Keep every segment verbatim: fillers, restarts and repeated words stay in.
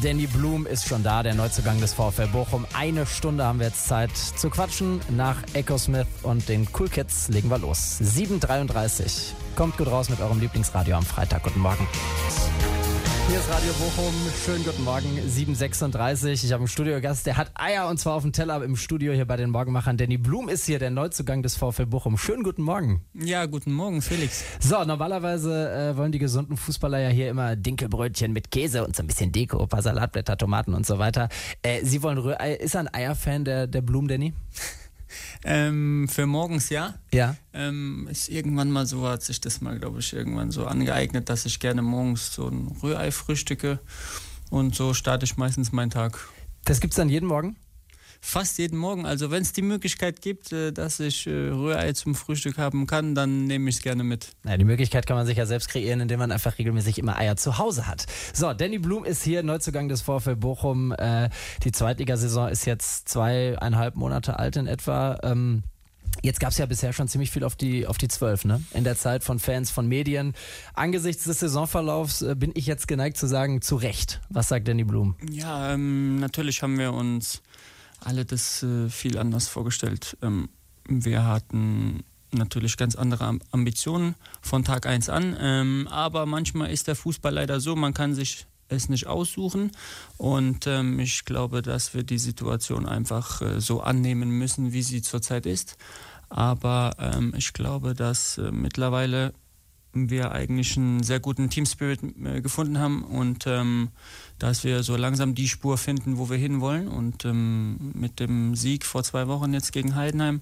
Danny Blum ist schon da, der Neuzugang des VfL Bochum. Eine Stunde haben wir jetzt Zeit zu quatschen. Nach Echo Smith und den Cool Kids legen wir los. sieben Uhr dreiunddreißig. Kommt gut raus mit eurem Lieblingsradio am Freitag. Guten Morgen. Hier ist Radio Bochum. Schönen guten Morgen. sieben Uhr sechsunddreißig. Ich habe einen Studiogast, der hat Eier und zwar auf dem Teller im Studio hier bei den Morgenmachern. Danny Blum ist hier, der Neuzugang des VfL Bochum. Schönen guten Morgen. Ja, guten Morgen, Felix. So, normalerweise äh, wollen die gesunden Fußballer ja hier immer Dinkelbrötchen mit Käse und so ein bisschen Deko, ein paar Salatblätter, Tomaten und so weiter. Äh, Sie wollen Rührei. Ist er ein Eierfan, der, der Blum, Danny? Ähm, für morgens ja. Ja. Ähm, ist irgendwann mal so, hat sich das mal, glaube ich, irgendwann so angeeignet, dass ich gerne morgens so ein Rührei frühstücke und so starte ich meistens meinen Tag. Das gibt's dann jeden Morgen? Fast jeden Morgen. Also wenn es die Möglichkeit gibt, dass ich Rührei zum Frühstück haben kann, dann nehme ich es gerne mit. Ja, die Möglichkeit kann man sich ja selbst kreieren, indem man einfach regelmäßig immer Eier zu Hause hat. So, Danny Blum ist hier, Neuzugang des VfL Bochum. Äh, die Zweitligasaison ist jetzt zweieinhalb Monate alt in etwa. Ähm, Jetzt gab es ja bisher schon ziemlich viel auf die auf die zwölf, ne? In der Zeit von Fans, von Medien. Angesichts des Saisonverlaufs äh, bin ich jetzt geneigt zu sagen, zu Recht. Was sagt Danny Blum? Ja, ähm, natürlich haben wir uns alle das äh, viel anders vorgestellt. Ähm, wir hatten natürlich ganz andere Ambitionen von Tag eins an, ähm, aber manchmal ist der Fußball leider so, man kann sich es nicht aussuchen und ähm, ich glaube, dass wir die Situation einfach äh, so annehmen müssen, wie sie zurzeit ist. Aber ähm, ich glaube, dass äh, mittlerweile wir eigentlich einen sehr guten Teamspirit äh, gefunden haben und ähm, dass wir so langsam die Spur finden, wo wir hinwollen. Und ähm, mit dem Sieg vor zwei Wochen jetzt gegen Heidenheim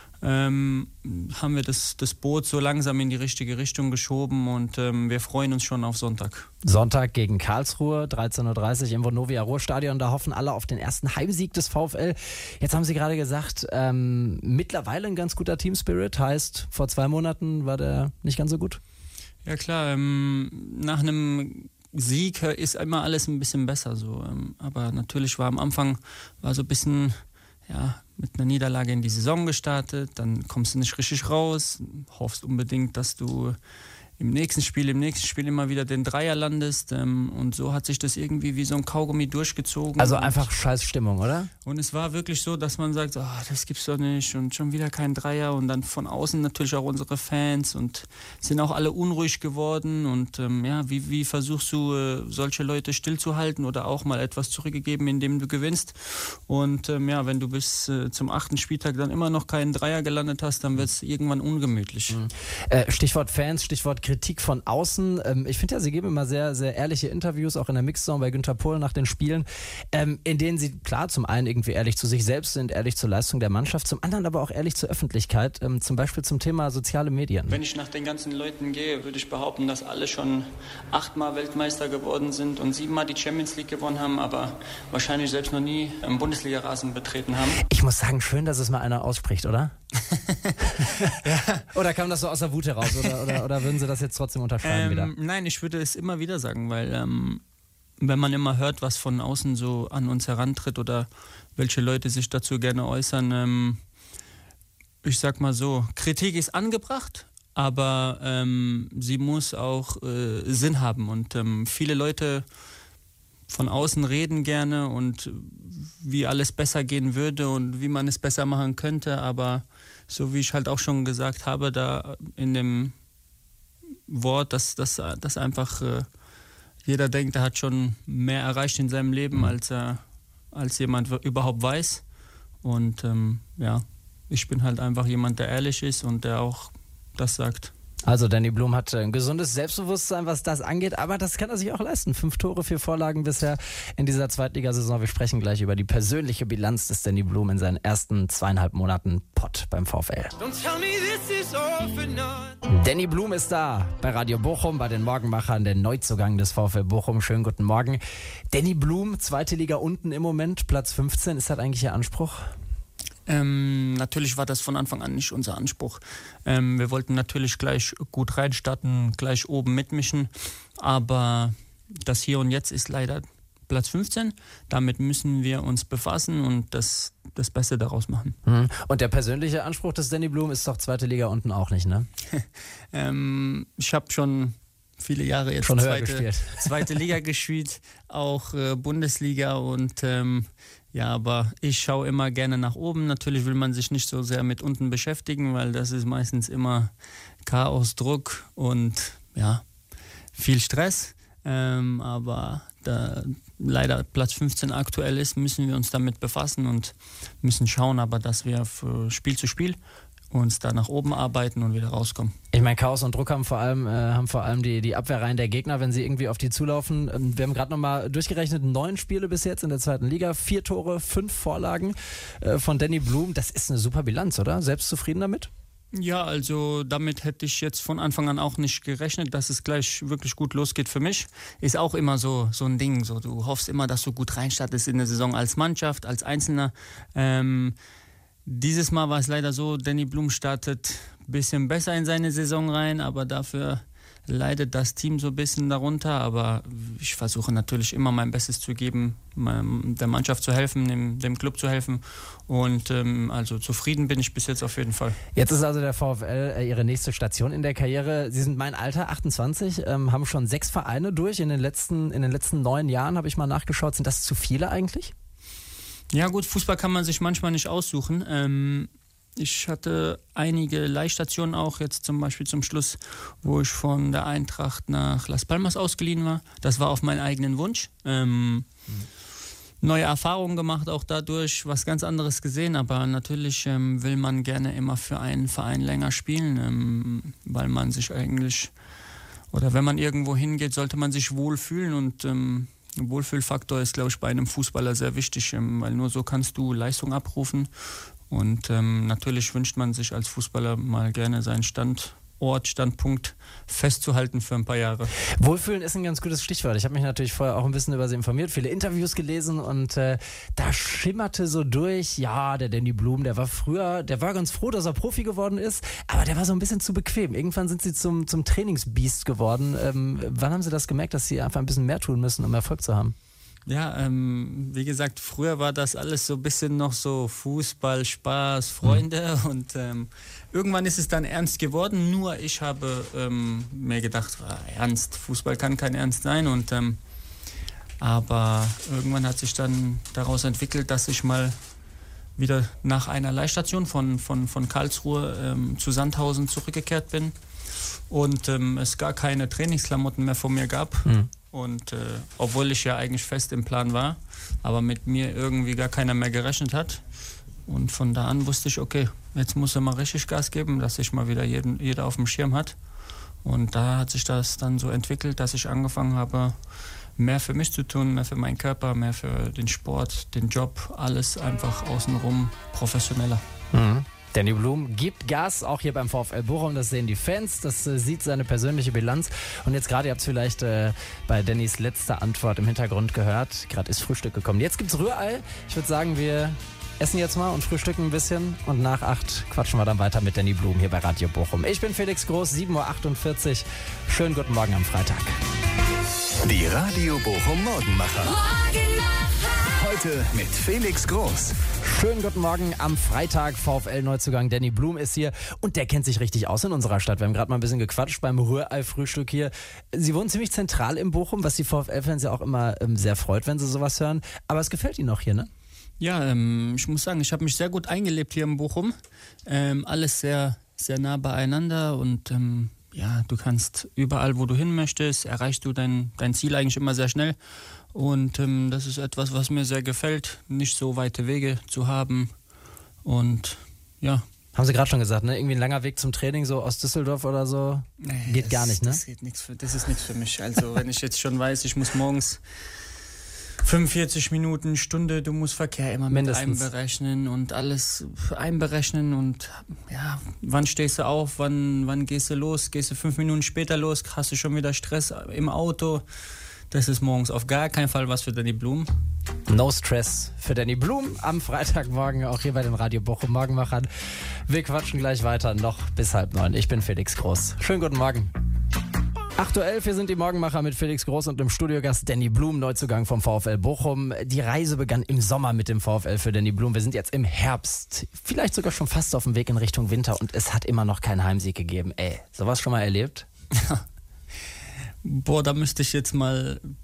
ähm, haben wir das, das Boot so langsam in die richtige Richtung geschoben und ähm, wir freuen uns schon auf Sonntag. Sonntag gegen Karlsruhe, dreizehn Uhr dreißig im Vonovia Ruhrstadion. Da hoffen alle auf den ersten Heimsieg des VfL. Jetzt haben Sie gerade gesagt, ähm, mittlerweile ein ganz guter Teamspirit. Heißt, vor zwei Monaten war der nicht ganz so gut? Ja klar, ähm, nach einem Sieg ist immer alles ein bisschen besser. So. Ähm, aber natürlich war am Anfang war so ein bisschen ja, mit einer Niederlage in die Saison gestartet. Dann kommst du nicht richtig raus, hoffst unbedingt, dass du im nächsten Spiel, im nächsten Spiel immer wieder den Dreier landest. Ähm, und so hat sich das irgendwie wie so ein Kaugummi durchgezogen. Also einfach scheiß Stimmung, oder? Und es war wirklich so, dass man sagt, oh, das gibt's doch nicht und schon wieder kein Dreier. Und dann von außen natürlich auch unsere Fans und sind auch alle unruhig geworden. Und ähm, ja, wie, wie versuchst du, äh, solche Leute stillzuhalten oder auch mal etwas zurückgegeben, indem du gewinnst? Und ähm, ja, wenn du bis äh, zum achten Spieltag dann immer noch keinen Dreier gelandet hast, dann wird es irgendwann ungemütlich. Mhm. Äh, Stichwort Fans, Stichwort Kritik von außen. Ähm, ich finde ja, Sie geben immer sehr, sehr ehrliche Interviews, auch in der Mixzone bei Günther Pohl nach den Spielen, ähm, in denen Sie, klar, zum einen irgendwie ehrlich zu sich selbst sind, ehrlich zur Leistung der Mannschaft, zum anderen aber auch ehrlich zur Öffentlichkeit, ähm, zum Beispiel zum Thema soziale Medien. Wenn ich nach den ganzen Leuten gehe, würde ich behaupten, dass alle schon achtmal Weltmeister geworden sind und siebenmal die Champions League gewonnen haben, aber wahrscheinlich selbst noch nie einen Bundesliga-Rasen betreten haben. Ich muss sagen, schön, dass es mal einer ausspricht, oder? Ja. Oder kam das so aus der Wut heraus? Oder, oder, oder würden Sie das jetzt trotzdem unterschreiben ähm, wieder? Nein, ich würde es immer wieder sagen, weil ähm, wenn man immer hört, was von außen so an uns herantritt oder welche Leute sich dazu gerne äußern, ähm, ich sag mal so, Kritik ist angebracht, aber ähm, sie muss auch äh, Sinn haben und ähm, viele Leute von außen reden gerne und wie alles besser gehen würde und wie man es besser machen könnte, aber so wie ich halt auch schon gesagt habe, da in dem Wort, dass, dass, dass einfach äh, jeder denkt, er hat schon mehr erreicht in seinem Leben, als, er, als jemand überhaupt weiß. Und ähm, ja, ich bin halt einfach jemand, der ehrlich ist und der auch das sagt. Also Danny Blum hat ein gesundes Selbstbewusstsein, was das angeht, aber das kann er sich auch leisten. Fünf Tore, vier Vorlagen bisher in dieser Zweitligasaison. Wir sprechen gleich über die persönliche Bilanz des Danny Blum in seinen ersten zweieinhalb Monaten Pott beim VfL. Danny Blum ist da bei Radio Bochum, bei den Morgenmachern, der Neuzugang des VfL Bochum. Schönen guten Morgen. Danny Blum, zweite Liga unten im Moment, Platz fünfzehn. Ist das eigentlich Ihr Anspruch? Ähm, natürlich war das von Anfang an nicht unser Anspruch. Ähm, wir wollten natürlich gleich gut reinstarten, gleich oben mitmischen, aber das Hier und Jetzt ist leider Platz fünfzehn. Damit müssen wir uns befassen und das, das Beste daraus machen. Und der persönliche Anspruch des Danny Blum ist doch zweite Liga unten auch nicht, ne? ähm, ich habe schon viele Jahre jetzt Schon zweite, zweite Liga gespielt, auch äh, Bundesliga und ähm, ja, aber ich schaue immer gerne nach oben. Natürlich will man sich nicht so sehr mit unten beschäftigen, weil das ist meistens immer Chaos, Druck und ja, viel Stress. Ähm, aber da leider Platz fünfzehn aktuell ist, müssen wir uns damit befassen und müssen schauen, aber dass wir für Spiel zu Spiel uns da nach oben arbeiten und wieder rauskommen. Ich meine, Chaos und Druck haben vor allem, äh, haben vor allem die, die Abwehrreihen der Gegner, wenn sie irgendwie auf die zulaufen. Ähm, wir haben gerade nochmal durchgerechnet, neun Spiele bis jetzt in der zweiten Liga, vier Tore, fünf Vorlagen äh, von Danny Blum. Das ist eine super Bilanz, oder? Selbst zufrieden damit? Ja, also damit hätte ich jetzt von Anfang an auch nicht gerechnet, dass es gleich wirklich gut losgeht für mich. Ist auch immer so, so ein Ding. So, du hoffst immer, dass du gut reinstartest in der Saison als Mannschaft, als Einzelner. Ähm, Dieses Mal war es leider so, Danny Blum startet ein bisschen besser in seine Saison rein, aber dafür leidet das Team so ein bisschen darunter. Aber ich versuche natürlich immer mein Bestes zu geben, der Mannschaft zu helfen, dem, dem Club zu helfen. Und ähm, also zufrieden bin ich bis jetzt auf jeden Fall. Jetzt ist also der VfL äh, Ihre nächste Station in der Karriere. Sie sind mein Alter, achtundzwanzig, ähm, haben schon sechs Vereine durch in den letzten, in den letzten neun Jahren, habe ich mal nachgeschaut. Sind das zu viele eigentlich? Ja gut, Fußball kann man sich manchmal nicht aussuchen. Ähm, ich hatte einige Leihstationen auch, jetzt zum Beispiel zum Schluss, wo ich von der Eintracht nach Las Palmas ausgeliehen war. Das war auf meinen eigenen Wunsch. Ähm, mhm. Neue Erfahrungen gemacht, auch dadurch was ganz anderes gesehen, aber natürlich ähm, will man gerne immer für einen Verein länger spielen, ähm, weil man sich eigentlich, oder wenn man irgendwo hingeht, sollte man sich wohlfühlen und ähm, ein Wohlfühlfaktor ist, glaube ich, bei einem Fußballer sehr wichtig, weil nur so kannst du Leistung abrufen. Und ähm, natürlich wünscht man sich als Fußballer mal gerne seinen Standort, Standpunkt festzuhalten für ein paar Jahre. Wohlfühlen ist ein ganz gutes Stichwort. Ich habe mich natürlich vorher auch ein bisschen über sie informiert, viele Interviews gelesen und äh, da schimmerte so durch, ja, der Danny Blum, der war früher, der war ganz froh, dass er Profi geworden ist, aber der war so ein bisschen zu bequem. Irgendwann sind sie zum, zum Trainingsbiest geworden. Ähm, wann haben Sie das gemerkt, dass Sie einfach ein bisschen mehr tun müssen, um Erfolg zu haben? Ja, ähm, wie gesagt, früher war das alles so ein bisschen noch so Fußball, Spaß, Freunde mhm. und ähm, irgendwann ist es dann ernst geworden. Nur ich habe ähm, mir gedacht, ah, ernst, Fußball kann kein Ernst sein. Und ähm, aber irgendwann hat sich dann daraus entwickelt, dass ich mal wieder nach einer Leihstation von, von, von Karlsruhe ähm, zu Sandhausen zurückgekehrt bin und ähm, es gar keine Trainingsklamotten mehr von mir gab. Mhm. Und äh, obwohl ich ja eigentlich fest im Plan war, aber mit mir irgendwie gar keiner mehr gerechnet hat. Und von da an wusste ich, okay, jetzt muss er mal richtig Gas geben, dass sich mal wieder jeden, jeder auf dem Schirm hat. Und da hat sich das dann so entwickelt, dass ich angefangen habe, mehr für mich zu tun, mehr für meinen Körper, mehr für den Sport, den Job, alles einfach außenrum professioneller. Mhm. Danny Blum gibt Gas, auch hier beim VfL Bochum, das sehen die Fans, das äh, sieht seine persönliche Bilanz. Und jetzt gerade, ihr habt es vielleicht äh, bei Dannys letzter Antwort im Hintergrund gehört, gerade ist Frühstück gekommen. Jetzt gibt's Rührei. Ich würde sagen, wir essen jetzt mal und frühstücken ein bisschen und nach acht quatschen wir dann weiter mit Danny Blum hier bei Radio Bochum. Ich bin Felix Groß, sieben Uhr achtundvierzig. Schönen guten Morgen am Freitag. Die Radio Bochum Morgenmacher. Heute mit Felix Groß. Schönen guten Morgen am Freitag. VfL-Neuzugang Danny Blum ist hier und der kennt sich richtig aus in unserer Stadt. Wir haben gerade mal ein bisschen gequatscht beim Rührei-Frühstück hier. Sie wohnen ziemlich zentral in Bochum, was die VfL-Fans ja auch immer ähm, sehr freut, wenn sie sowas hören. Aber es gefällt Ihnen auch hier, ne? Ja, ähm, ich muss sagen, ich habe mich sehr gut eingelebt hier in Bochum. Ähm, alles sehr, sehr nah beieinander und ähm, ja, du kannst überall, wo du hin möchtest, erreichst du dein, dein Ziel eigentlich immer sehr schnell. Und ähm, das ist etwas, was mir sehr gefällt, nicht so weite Wege zu haben. Und ja. Haben Sie gerade schon gesagt, ne? Irgendwie ein langer Weg zum Training, so aus Düsseldorf oder so? Nee, geht das, gar nicht, ne? Das, geht nix für, das ist nichts für mich. Also wenn ich jetzt schon weiß, ich muss morgens fünfundvierzig Minuten, Stunde, du musst Verkehr immer mit Mindestens einberechnen und alles einberechnen und ja, wann stehst du auf, wann, wann gehst du los, gehst du fünf Minuten später los, hast du schon wieder Stress im Auto. Das ist morgens auf gar keinen Fall was für Danny Blum. No Stress für Danny Blum am Freitagmorgen, auch hier bei den Radio Bochum Morgenmachern. Wir quatschen gleich weiter, noch bis halb neun. Ich bin Felix Groß. Schönen guten Morgen. acht Uhr elf, wir sind die Morgenmacher mit Felix Groß und dem Studiogast Danny Blum, Neuzugang vom VfL Bochum. Die Reise begann im Sommer mit dem VfL für Danny Blum. Wir sind jetzt im Herbst, vielleicht sogar schon fast auf dem Weg in Richtung Winter und es hat immer noch keinen Heimsieg gegeben. Ey, sowas schon mal erlebt? Boah, da müsste ich jetzt mal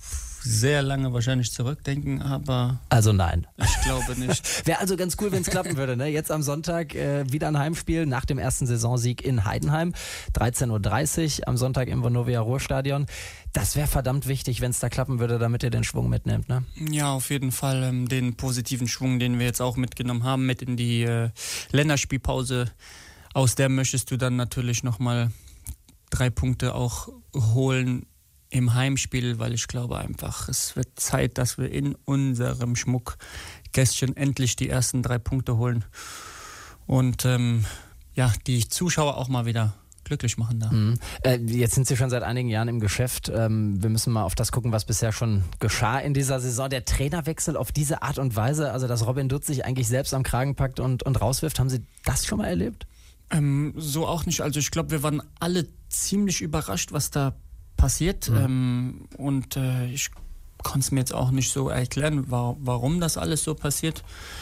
sehr lange wahrscheinlich zurückdenken, aber... Also nein. Ich glaube nicht. Wäre also ganz cool, wenn es klappen würde. Ne? Jetzt am Sonntag äh, wieder ein Heimspiel nach dem ersten Saisonsieg in Heidenheim. dreizehn Uhr dreißig am Sonntag im Vonovia Ruhrstadion. Das wäre verdammt wichtig, wenn es da klappen würde, damit ihr den Schwung mitnehmt, ne? Ja, auf jeden Fall ähm, den positiven Schwung, den wir jetzt auch mitgenommen haben, mit in die äh, Länderspielpause. Aus der möchtest du dann natürlich nochmal drei Punkte auch holen im Heimspiel, weil ich glaube einfach, es wird Zeit, dass wir in unserem Schmuckkästchen endlich die ersten drei Punkte holen und ähm, ja, die Zuschauer auch mal wieder glücklich machen da. Mhm. Äh, jetzt sind Sie schon seit einigen Jahren im Geschäft. Ähm, wir müssen mal auf das gucken, was bisher schon geschah in dieser Saison. Der Trainerwechsel auf diese Art und Weise, also dass Robin Dutt sich eigentlich selbst am Kragen packt und, und rauswirft, haben Sie das schon mal erlebt? Ähm, so auch nicht. Also ich glaube, wir waren alle ziemlich überrascht, was da passiert. Mhm. Ähm, und äh, ich konnte es mir jetzt auch nicht so erklären, wa- warum das alles so passiert.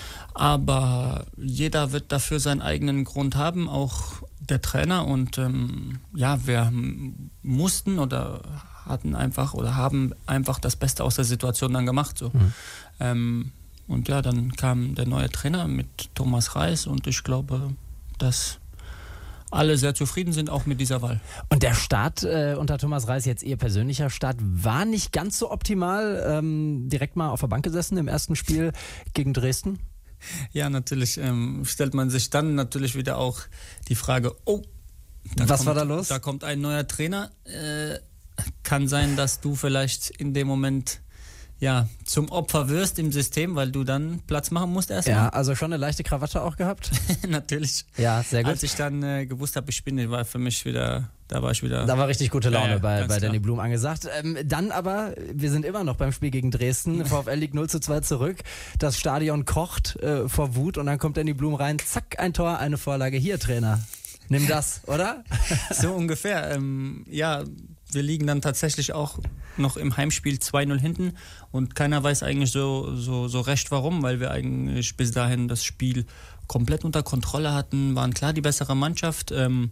Aber jeder wird dafür seinen eigenen Grund haben, auch der Trainer. Und ähm, ja, wir mussten oder hatten einfach oder haben einfach das Beste aus der Situation dann gemacht. So. Mhm. Ähm, und ja, dann kam der neue Trainer mit Thomas Reis und ich glaube, dass alle sehr zufrieden sind, auch mit dieser Wahl. Und der Start äh, unter Thomas Reis, jetzt Ihr persönlicher Start, war nicht ganz so optimal. Ähm, direkt mal auf der Bank gesessen im ersten Spiel gegen Dresden. Ja, natürlich ähm, stellt man sich dann natürlich wieder auch die Frage, oh, da was kommt, war da los? Da kommt ein neuer Trainer. Äh, kann sein, dass du vielleicht in dem Moment ja, zum Opfer wirst im System, weil du dann Platz machen musst erstmal. Ja, also schon eine leichte Krawatte auch gehabt? Natürlich. Ja, sehr gut. Als ich dann äh, gewusst habe, ich bin, war für mich wieder, da war ich wieder... Da war richtig gute Laune ja, ja, bei, bei klar. Danny Blum angesagt. Ähm, dann aber, wir sind immer noch beim Spiel gegen Dresden. VfL liegt null zu zwei zurück. Das Stadion kocht äh, vor Wut und dann kommt Danny Blum rein. Zack, ein Tor, eine Vorlage. Hier, Trainer. Nimm das, oder? So ungefähr. Ähm, ja, wir liegen dann tatsächlich auch noch im Heimspiel zwei null hinten und keiner weiß eigentlich so, so, so recht warum, weil wir eigentlich bis dahin das Spiel komplett unter Kontrolle hatten, waren klar die bessere Mannschaft. Ähm,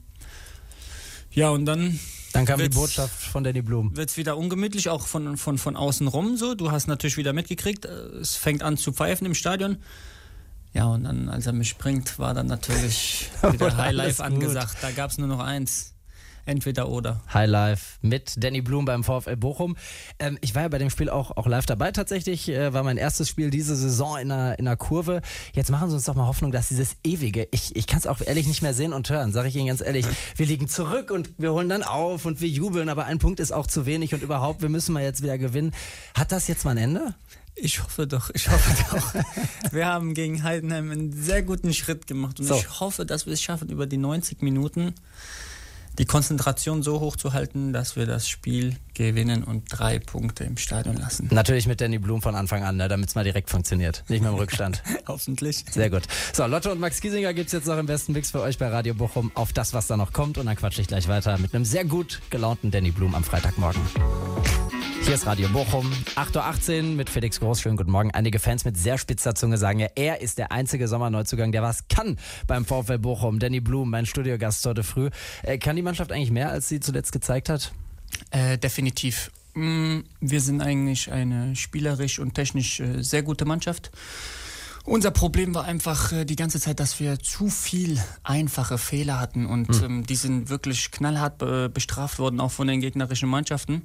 ja, und dann... Dann kam die Botschaft von Danny Blum. Wird es wieder ungemütlich, auch von, von, von außen rum so. Du hast natürlich wieder mitgekriegt, es fängt an zu pfeifen im Stadion. Ja, und dann, als er mich bringt, war dann natürlich wieder Highlife angesagt. Da gab es nur noch eins. Entweder oder. Highlife mit Danny Blum beim VfL Bochum. Ähm, ich war ja bei dem Spiel auch, auch live dabei tatsächlich. Äh, war mein erstes Spiel diese Saison in einer, in einer Kurve. Jetzt machen Sie uns doch mal Hoffnung, dass dieses ewige, ich, ich kann es auch ehrlich nicht mehr sehen und hören, sage ich Ihnen ganz ehrlich. Wir liegen zurück und wir holen dann auf und wir jubeln, aber ein Punkt ist auch zu wenig und überhaupt, wir müssen mal jetzt wieder gewinnen. Hat das jetzt mal ein Ende? Ich hoffe doch, ich hoffe doch. Wir haben gegen Heidenheim einen sehr guten Schritt gemacht und so. Ich hoffe, dass wir es schaffen, über die neunzig Minuten die Konzentration so hoch zu halten, dass wir das Spiel gewinnen und drei Punkte im Stadion lassen. Natürlich mit Danny Blum von Anfang an, ne, damit es mal direkt funktioniert. Nicht mehr im Rückstand. Hoffentlich. Sehr gut. So, Lotte und Max Giesinger gibt es jetzt noch im besten Mix für euch bei Radio Bochum auf das, was da noch kommt. Und dann quatsche ich gleich weiter mit einem sehr gut gelaunten Danny Blum am Freitagmorgen. Hier ist Radio Bochum, acht Uhr achtzehn mit Felix Groß. Schönen guten Morgen. Einige Fans mit sehr spitzer Zunge sagen ja, er ist der einzige Sommerneuzugang, der was kann beim VfL Bochum. Danny Blum, mein Studiogast heute früh. Äh, kann die Mannschaft eigentlich mehr, als sie zuletzt gezeigt hat? Äh, definitiv. Wir sind eigentlich eine spielerisch und technisch äh, sehr gute Mannschaft. Unser Problem war einfach äh, die ganze Zeit, dass wir zu viel einfache Fehler hatten und mhm. ähm, die sind wirklich knallhart äh, bestraft worden, auch von den gegnerischen Mannschaften.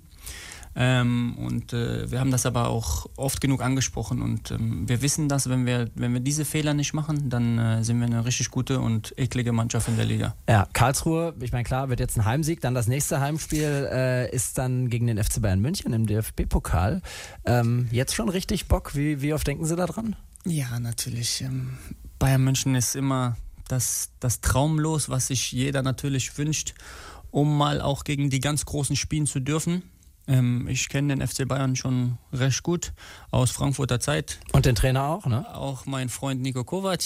Ähm, und äh, wir haben das aber auch oft genug angesprochen und ähm, wir wissen, dass wenn wir, wenn wir diese Fehler nicht machen, dann äh, sind wir eine richtig gute und eklige Mannschaft in der Liga. Ja, Karlsruhe, ich meine klar, wird jetzt ein Heimsieg, dann das nächste Heimspiel äh, ist dann gegen den F C Bayern München im D F B-Pokal. Ähm, jetzt schon richtig Bock, wie, wie oft denken Sie da dran? Ja, natürlich. Ähm, Bayern München ist immer das, das Traumlos, was sich jeder natürlich wünscht, um mal auch gegen die ganz Großen spielen zu dürfen. Ähm, ich kenne den F C Bayern schon recht gut aus Frankfurter Zeit. Und den Trainer auch, ne? Auch mein Freund Niko Kovac.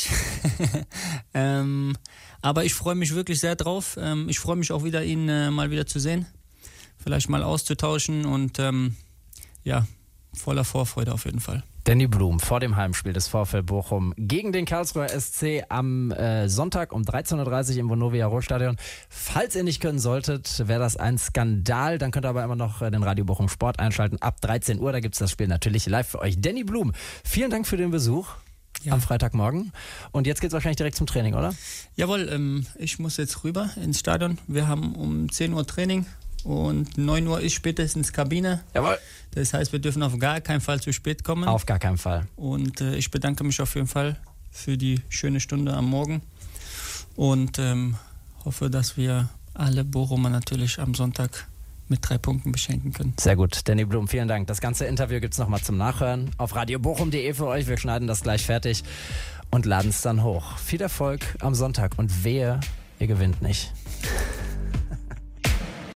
ähm, aber ich freue mich wirklich sehr drauf. Ähm, ich freue mich auch wieder, ihn äh, mal wieder zu sehen. Vielleicht mal auszutauschen und ähm, ja, voller Vorfreude auf jeden Fall. Danny Blum vor dem Heimspiel des VfL Bochum gegen den Karlsruher S C am äh, Sonntag um dreizehn Uhr dreißig im Vonovia Ruhrstadion. Falls ihr nicht können solltet, wäre das ein Skandal. Dann könnt ihr aber immer noch äh, den Radio Bochum Sport einschalten. Ab dreizehn Uhr, da gibt es das Spiel natürlich live für euch. Danny Blum, vielen Dank für den Besuch ja. am Freitagmorgen. Und jetzt geht es wahrscheinlich direkt zum Training, oder? Jawohl, ähm, ich muss jetzt rüber ins Stadion. Wir haben um zehn Uhr Training. Und neun Uhr ist spätestens Kabine. Jawohl. Das heißt, wir dürfen auf gar keinen Fall zu spät kommen. Auf gar keinen Fall. Und äh, ich bedanke mich auf jeden Fall für die schöne Stunde am Morgen. Und ähm, hoffe, dass wir alle Bochumer natürlich am Sonntag mit drei Punkten beschenken können. Sehr gut. Danny Blum, vielen Dank. Das ganze Interview gibt es nochmal zum Nachhören auf radio bochum punkt de für euch. Wir schneiden das gleich fertig und laden es dann hoch. Viel Erfolg am Sonntag und wehe, ihr gewinnt nicht.